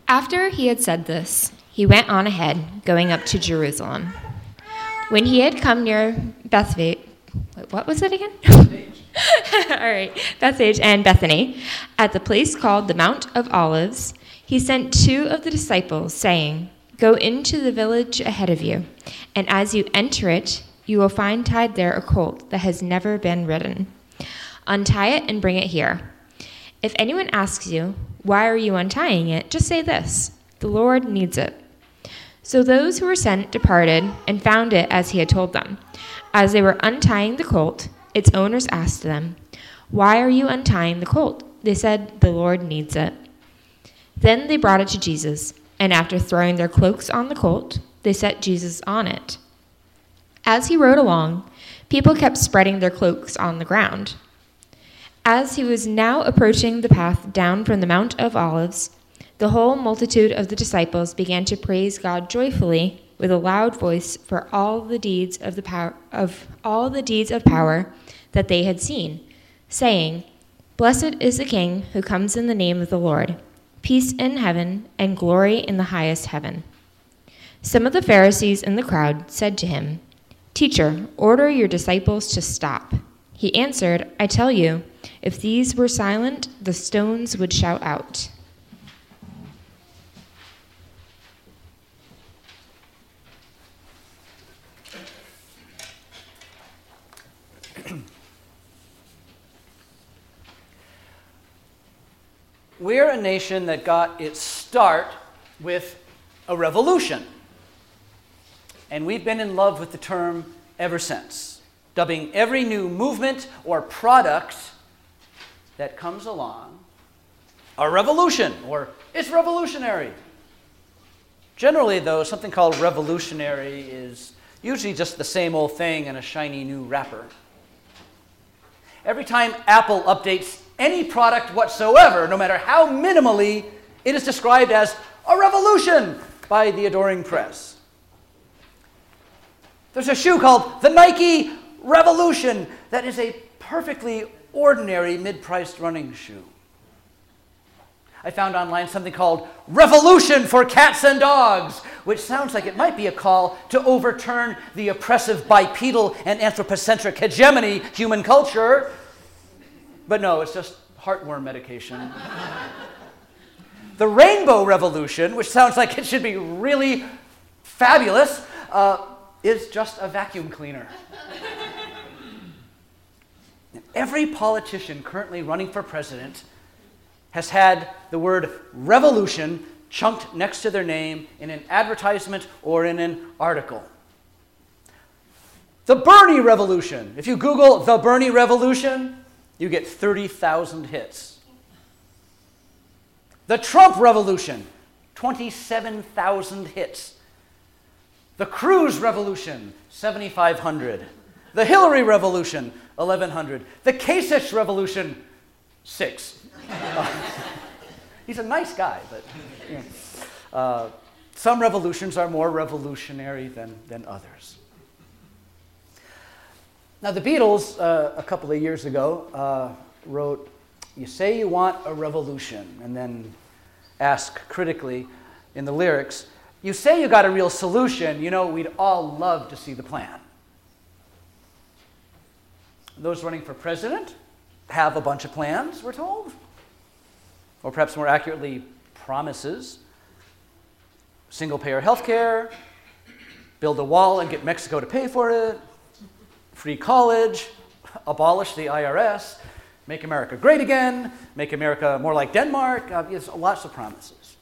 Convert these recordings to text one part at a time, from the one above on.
After he had said this, he went on ahead, going up to Jerusalem. When he had come near Bethphage, what was it again? All right, Bethphage and Bethany, at the place called the Mount of Olives, he sent 2 of the disciples, saying, "Go into the village ahead of you, and as you enter it, you will find tied there a colt that has never been ridden. Untie it and bring it here. If anyone asks you, 'Why are you untying it?' just say this, 'The Lord needs it.'" So those who were sent departed and found it as he had told them. As they were untying the colt, its owners asked them, "Why are you untying the colt?" They said, "The Lord needs it." Then they brought it to Jesus, and after throwing their cloaks on the colt, they set Jesus on it. As he rode along, people kept spreading their cloaks on the ground. As he was now approaching the path down from the Mount of Olives, the whole multitude of the disciples began to praise God joyfully with a loud voice for all the deeds of power that they had seen, saying, "Blessed is the King who comes in the name of the Lord. Peace in heaven and glory in the highest heaven." Some of the Pharisees in the crowd said to him, "Teacher, order your disciples to stop." He answered, "I tell you, if these were silent, the stones would shout out." We're a nation that got its start with a revolution. And we've been in love with the term ever since, dubbing every new movement or product that comes along a revolution, or it's revolutionary. Generally, though, something called revolutionary is usually just the same old thing in a shiny new wrapper. Every time Apple updates any product whatsoever, no matter how minimally, it is described as a revolution by the adoring press. There's a shoe called the Nike Revolution that is a perfectly ordinary mid-priced running shoe. I found online something called Revolution for Cats and Dogs, which sounds like it might be a call to overturn the oppressive bipedal and anthropocentric hegemony human culture. But no, it's just heartworm medication. The Rainbow Revolution, which sounds like it should be really fabulous, is just a vacuum cleaner. Every politician currently running for president has had the word revolution chunked next to their name in an advertisement or in an article. The Bernie Revolution. If you Google the Bernie Revolution, you get 30,000 hits. The Trump Revolution, 27,000 hits. The Cruz Revolution, 7,500. The Hillary Revolution, 1,100. The Kasich Revolution, 6. He's a nice guy, but you know, some revolutions are more revolutionary than others. Now, the Beatles, a couple of years ago, wrote, "You say you want a revolution," and then ask critically in the lyrics, "You say you got a real solution, you know, we'd all love to see the plan." Those running for president have a bunch of plans, we're told. Or perhaps more accurately, promises. Single-payer health care, build a wall and get Mexico to pay for it, free college, abolish the IRS, make America great again, make America more like Denmark. There's lots of promises.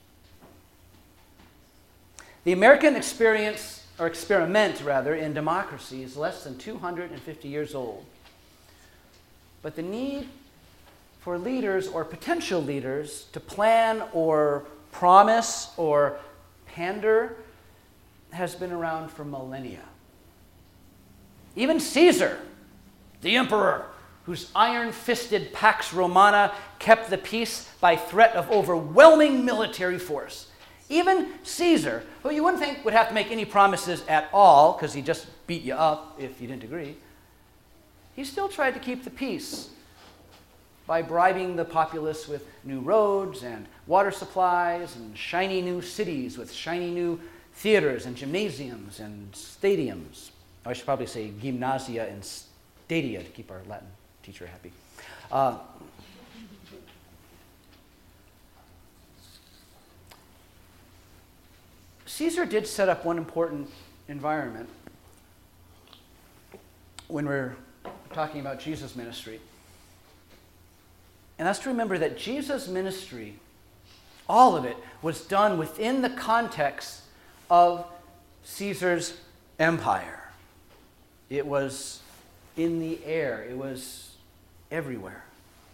The American experiment in democracy is less than 250 years old. But the need for leaders or potential leaders to plan or promise or pander has been around for millennia. Even Caesar, the emperor, whose iron-fisted Pax Romana kept the peace by threat of overwhelming military force. Even Caesar, who you wouldn't think would have to make any promises at all because he just beat you up if you didn't agree, he still tried to keep the peace. by bribing the populace with new roads and water supplies and shiny new cities with shiny new theaters and gymnasiums and stadiums. I should probably say gymnasia and stadia to keep our Latin teacher happy. Caesar did set up one important environment when we're talking about Jesus' ministry. And that's to remember that Jesus' ministry, all of it, was done within the context of Caesar's empire. It was in the air. It was everywhere.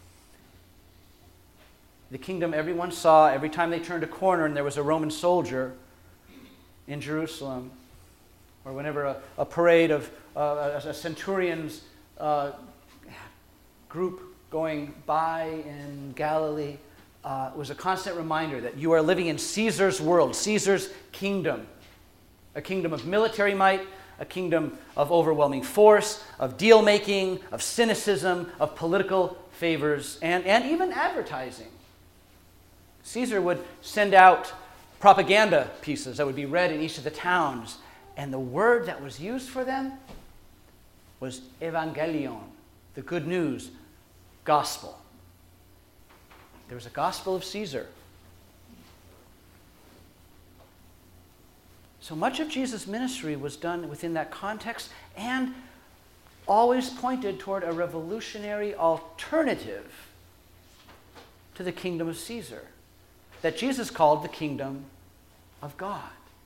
The kingdom everyone saw every time they turned a corner and there was a Roman soldier in Jerusalem, or whenever a parade of a centurion's group going by in Galilee was a constant reminder that you are living in Caesar's world, Caesar's kingdom, a kingdom of military might, a kingdom of overwhelming force, of deal-making, of cynicism, of political favors, and even advertising. Caesar would send out propaganda pieces that would be read in each of the towns, and the word that was used for them was evangelion, the good news, gospel. There was a gospel of Caesar. So much of Jesus' ministry was done within that context and always pointed toward a revolutionary alternative to the kingdom of Caesar that Jesus called the kingdom of God.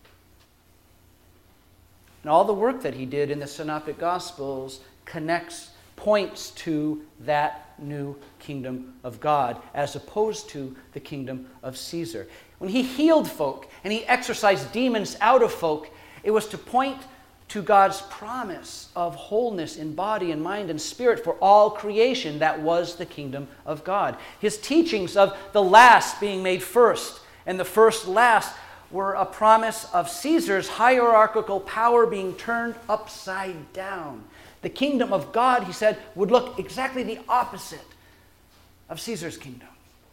And all the work that he did in the Synoptic Gospels points to that new kingdom of God as opposed to the kingdom of Caesar. When he healed folk and he exorcised demons out of folk, it was to point to God's promise of wholeness in body and mind and spirit for all creation. That was the kingdom of God. His teachings of the last being made first and the first last were a promise of Caesar's hierarchical power being turned upside down. The kingdom of God, he said, would look exactly the opposite of Caesar's kingdom.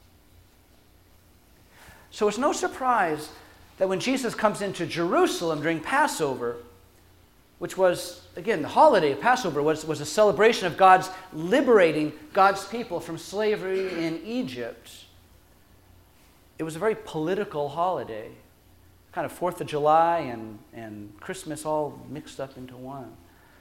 So it's no surprise that when Jesus comes into Jerusalem during Passover, which was, again, the holiday of Passover was a celebration of God's liberating God's people from slavery in Egypt. It was a very political holiday, kind of 4th of July and Christmas all mixed up into one.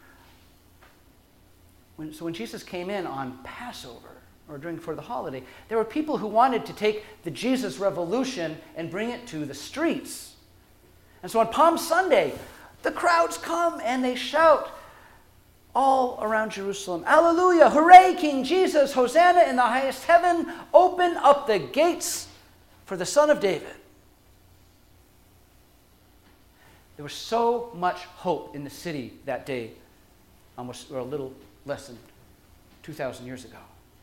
So when Jesus came in on Passover, or for the holiday, there were people who wanted to take the Jesus revolution and bring it to the streets. And so on Palm Sunday, the crowds come and they shout all around Jerusalem, "Alleluia! Hooray, King Jesus! Hosanna in the highest heaven! Open up the gates for the Son of David." There was so much hope in the city that day, almost, or a little less than 2,000 years ago.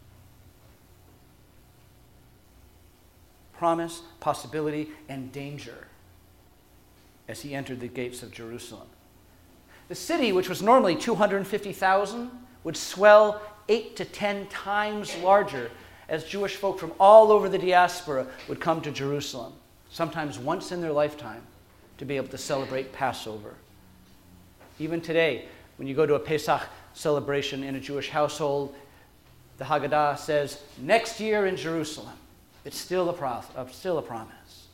Promise, possibility, and danger as he entered the gates of Jerusalem. The city, which was normally 250,000, would swell 8 to 10 times larger as Jewish folk from all over the diaspora would come to Jerusalem, sometimes once in their lifetime, to be able to celebrate Passover. Even today, when you go to a Pesach celebration in a Jewish household, the Haggadah says, "Next year in Jerusalem." It's still a promise.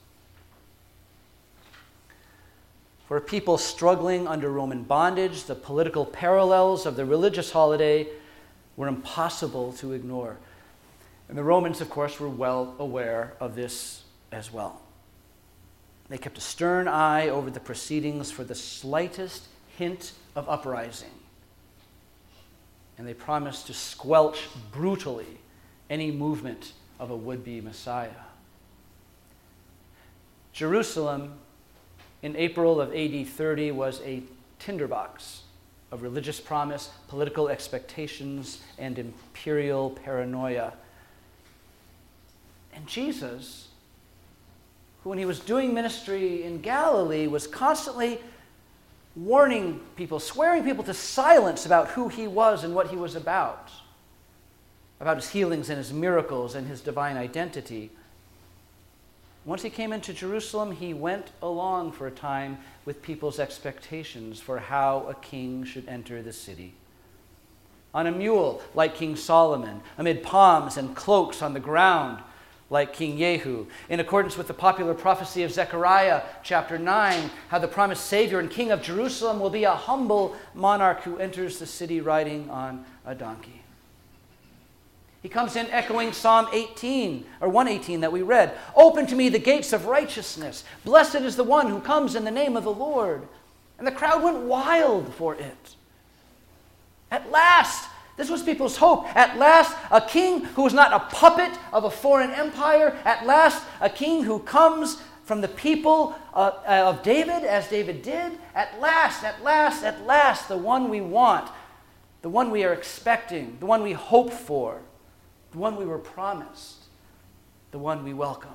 For people struggling under Roman bondage, the political parallels of the religious holiday were impossible to ignore. And the Romans, of course, were well aware of this as well. They kept a stern eye over the proceedings for the slightest hint of uprising. And they promised to squelch brutally any movement of a would-be Messiah. Jerusalem in April of AD 30 was a tinderbox of religious promise, political expectations, and imperial paranoia. And Jesus, who when he was doing ministry in Galilee was constantly warning people, swearing people to silence about who he was and what he was about, about his healings and his miracles and his divine identity. Once he came into Jerusalem, he went along for a time with people's expectations for how a king should enter the city. On a mule, like King Solomon, amid palms and cloaks on the ground, like King Jehu, in accordance with the popular prophecy of Zechariah chapter 9, how the promised Savior and King of Jerusalem will be a humble monarch who enters the city riding on a donkey. He comes in echoing Psalm 18, or 118 that we read. Open to me the gates of righteousness. Blessed is the one who comes in the name of the Lord. And the crowd went wild for it. At last, this was people's hope. At last, a king who is not a puppet of a foreign empire. At last, a king who comes from the people of David, as David did. At last, the one we want, the one we are expecting, the one we hope for, the one we were promised, the one we welcome.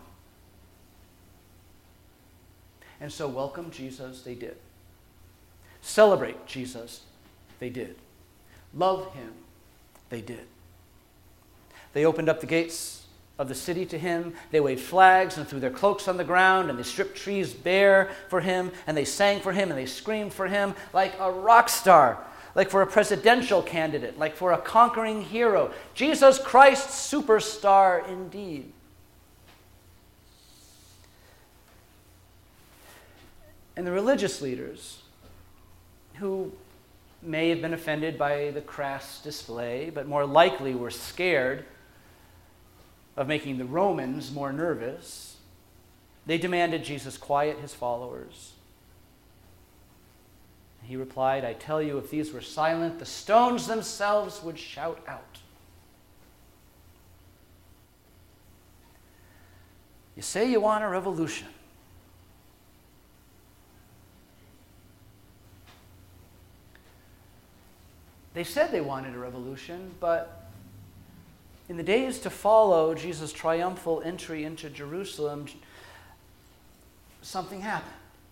And so welcome Jesus they did. Celebrate Jesus they did. Love him they did. They opened up the gates of the city to him. They waved flags and threw their cloaks on the ground, and they stripped trees bare for him, and they sang for him, and they screamed for him like a rock star, like for a presidential candidate, like for a conquering hero. Jesus Christ, superstar indeed. And the religious leaders, who may have been offended by the crass display, but more likely were scared of making the Romans more nervous, they demanded Jesus quiet his followers. He replied, I tell you, if these were silent, the stones themselves would shout out. You say you want a revolution. They said they wanted a revolution, but in the days to follow Jesus' triumphal entry into Jerusalem, something happened.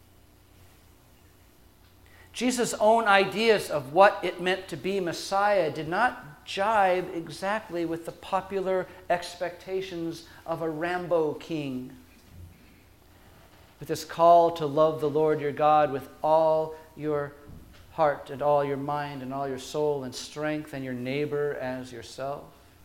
Jesus' own ideas of what it meant to be Messiah did not jibe exactly with the popular expectations of a Rambo king. With this call to love the Lord your God with all your heart and all your mind and all your soul and strength, and your neighbor as yourself.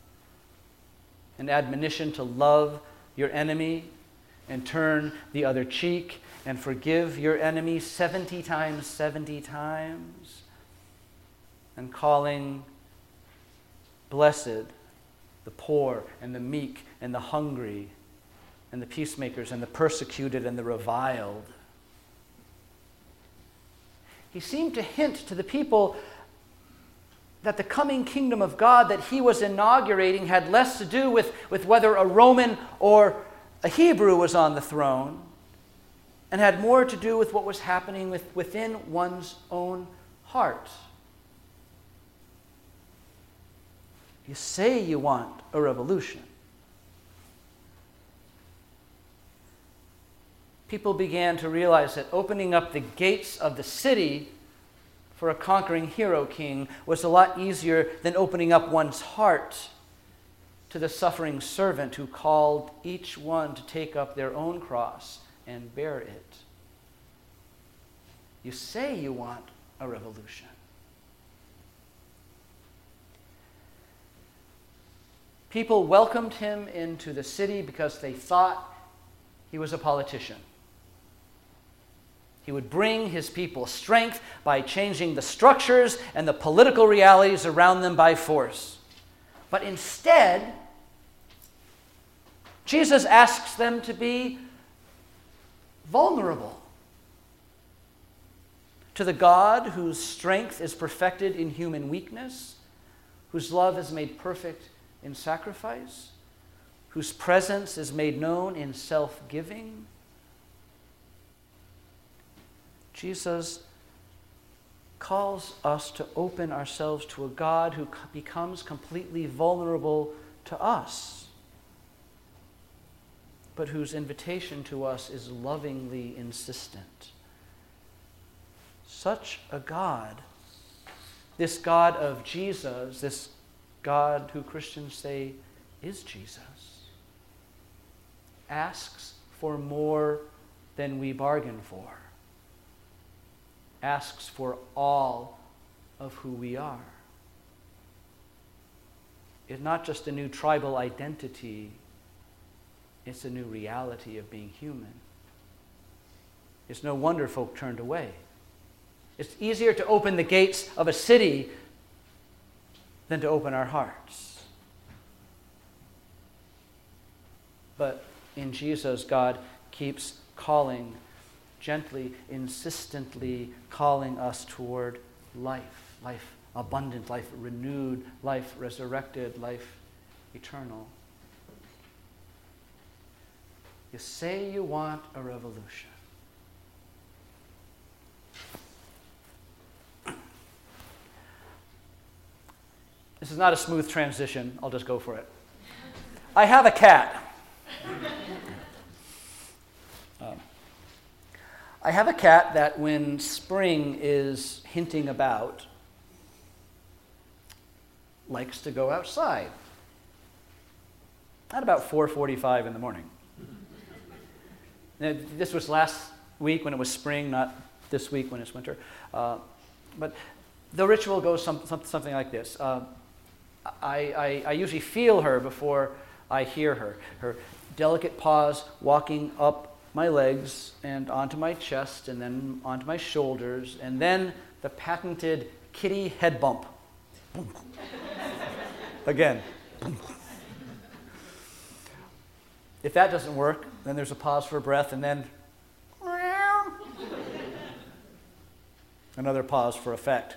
An admonition to love your enemy and turn the other cheek and forgive your enemy 70 times, 70 times. And calling blessed the poor and the meek and the hungry and the peacemakers and the persecuted and the reviled. He seemed to hint to the people that the coming kingdom of God that he was inaugurating had less to do with whether a Roman or a Hebrew was on the throne, and had more to do with what was happening within one's own heart. You say you want a revolution. People began to realize that opening up the gates of the city for a conquering hero king was a lot easier than opening up one's heart to the suffering servant who called each one to take up their own cross and bear it. You say you want a revolution. People welcomed him into the city because they thought he was a politician. He would bring his people strength by changing the structures and the political realities around them by force. But instead, Jesus asks them to be vulnerable to the God whose strength is perfected in human weakness, whose love is made perfect in sacrifice, whose presence is made known in self-giving. Jesus calls us to open ourselves to a God who becomes completely vulnerable to us, but whose invitation to us is lovingly insistent. Such a God, this God of Jesus, this God who Christians say is Jesus, asks for more than we bargain for, asks for all of who we are. It's not just a new tribal identity, it's a new reality of being human. It's no wonder folk turned away. It's easier to open the gates of a city than to open our hearts. But in Jesus, God keeps calling, gently, insistently calling us toward life. Life abundant, life renewed, life resurrected, life eternal. You say you want a revolution. This is not a smooth transition. I'll just go for it. I have a cat. I have a cat that when spring is hinting about, likes to go outside at about 4:45 in the morning. Now, this was last week when it was spring, not this week when it's winter. But the ritual goes something like this. I usually feel her before I hear her. Her delicate paws walking up my legs and onto my chest and then onto my shoulders, and then the patented kitty head bump. Again. If that doesn't work, then there's a pause for breath, and then another pause for effect.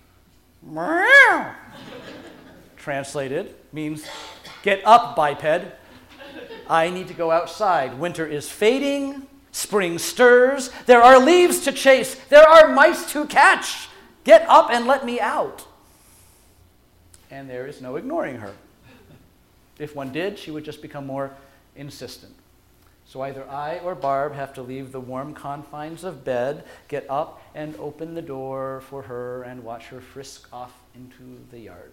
Translated means, get up, biped. I need to go outside. Winter is fading. Spring stirs. There are leaves to chase. There are mice to catch. Get up and let me out. And there is no ignoring her. If one did, she would just become more insistent. So either I or Barb have to leave the warm confines of bed, get up and open the door for her and watch her frisk off into the yard.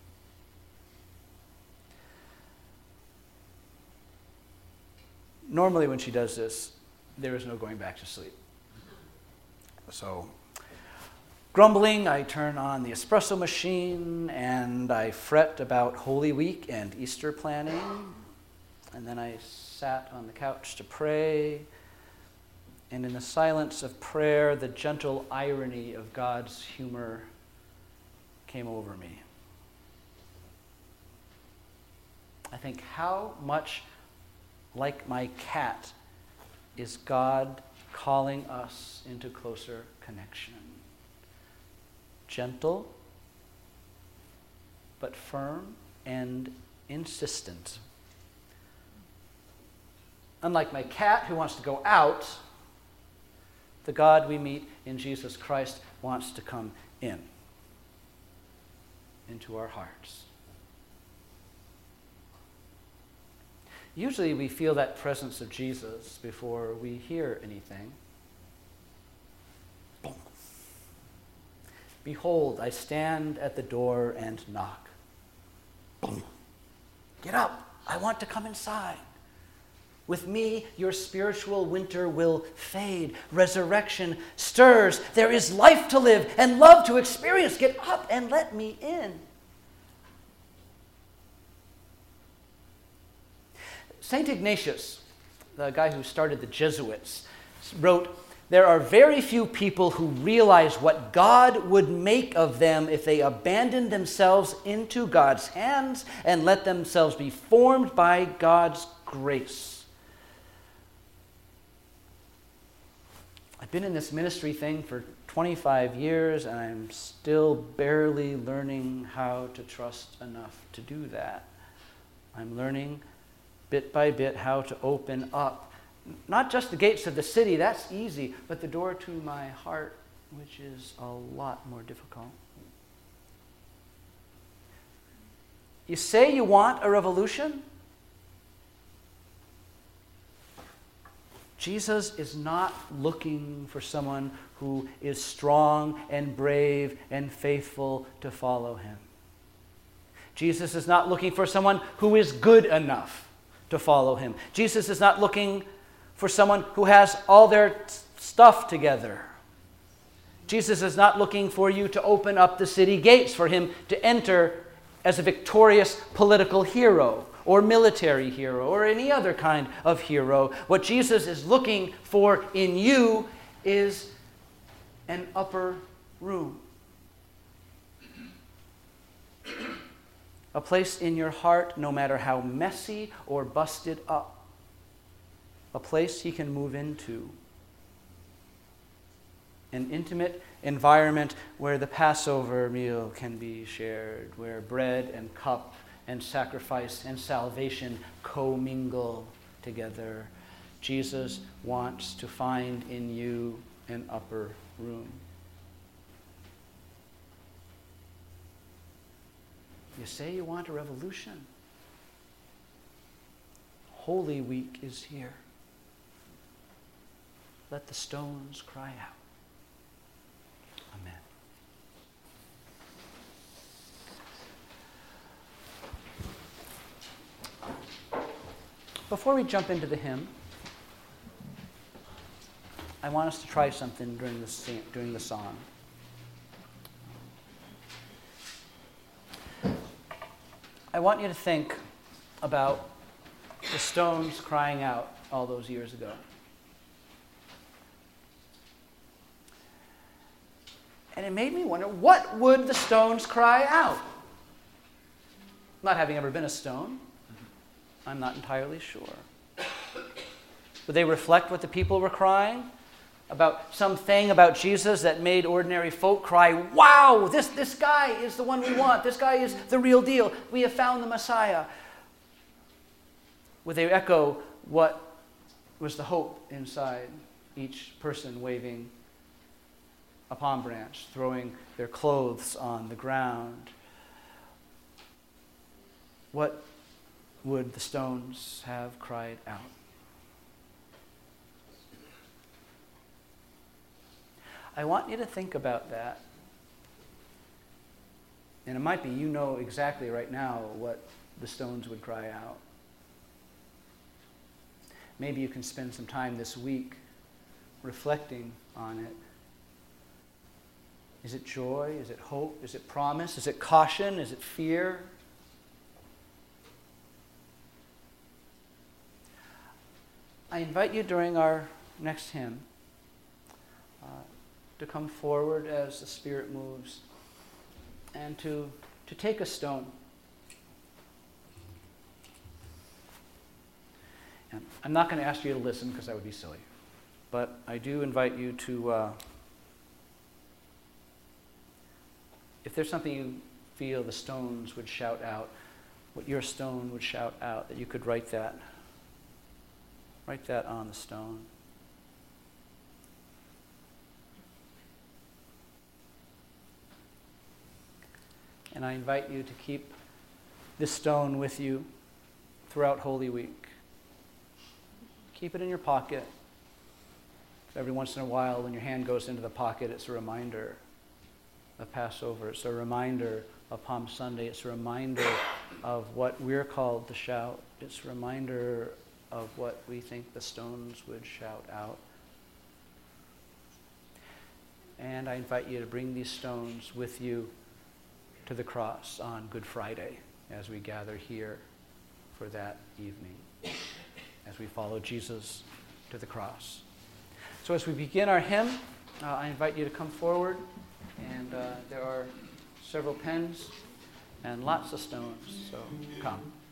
Normally when she does this, there is no going back to sleep. So, grumbling, I turn on the espresso machine and I fret about Holy Week and Easter planning. And then I sat on the couch to pray. And in the silence of prayer, the gentle irony of God's humor came over me. I think, how much like my cat is God calling us into closer connection. Gentle, but firm and insistent. Unlike my cat who wants to go out, the God we meet in Jesus Christ wants to come into our hearts. Usually we feel that presence of Jesus before we hear anything. Boom. Behold, I stand at the door and knock. Boom. Get up. I want to come inside. With me, your spiritual winter will fade. Resurrection stirs. There is life to live and love to experience. Get up and let me in. St. Ignatius, the guy who started the Jesuits, wrote, "There are very few people who realize what God would make of them if they abandoned themselves into God's hands and let themselves be formed by God's grace." I've been in this ministry thing for 25 years, and I'm still barely learning how to trust enough to do that. I'm learning bit by bit how to open up, not just the gates of the city, that's easy, but the door to my heart, which is a lot more difficult. You say you want a revolution? Jesus is not looking for someone who is strong and brave and faithful to follow him. Jesus is not looking for someone who is good enough to follow him. Jesus is not looking for someone who has all their stuff together. Jesus is not looking for you to open up the city gates for him to enter as a victorious political hero or military hero or any other kind of hero. What Jesus is looking for in you is an upper room. A place in your heart, no matter how messy or busted up. A place he can move into. An intimate environment where the Passover meal can be shared, where bread and cup and sacrifice and salvation commingle together. Jesus wants to find in you an upper room. You say you want a revolution. Holy Week is here. Let the stones cry out. Amen. Before we jump into the hymn, I want us to try something during the song. I want you to think about the stones crying out all those years ago. And it made me wonder, what would the stones cry out? Not having ever been a stone, I'm not entirely sure. Would they reflect what the people were crying? About something about Jesus that made ordinary folk cry, wow, this guy is the one we want. This guy is the real deal. We have found the Messiah. Would they echo what was the hope inside each person waving a palm branch, throwing their clothes on the ground? What would the stones have cried out? I want you to think about that. And it might be you know exactly right now what the stones would cry out. Maybe you can spend some time this week reflecting on it. Is it joy? Is it hope? Is it promise? Is it caution? Is it fear? I invite you during our next hymn to come forward as the Spirit moves and to take a stone. And I'm not going to ask you to listen because that would be silly, but I do invite you to, if there's something you feel the stones would shout out, what your stone would shout out, that you could write that. Write that on the stone. And I invite you to keep this stone with you throughout Holy Week. Keep it in your pocket. Every once in a while, when your hand goes into the pocket, it's a reminder of Passover. It's a reminder of Palm Sunday. It's a reminder of what we're called to shout. It's a reminder of what we think the stones would shout out. And I invite you to bring these stones with you to the cross on Good Friday as we gather here for that evening, as we follow Jesus to the cross. So as we begin our hymn, I invite you to come forward, and there are several pens and lots of stones, so come.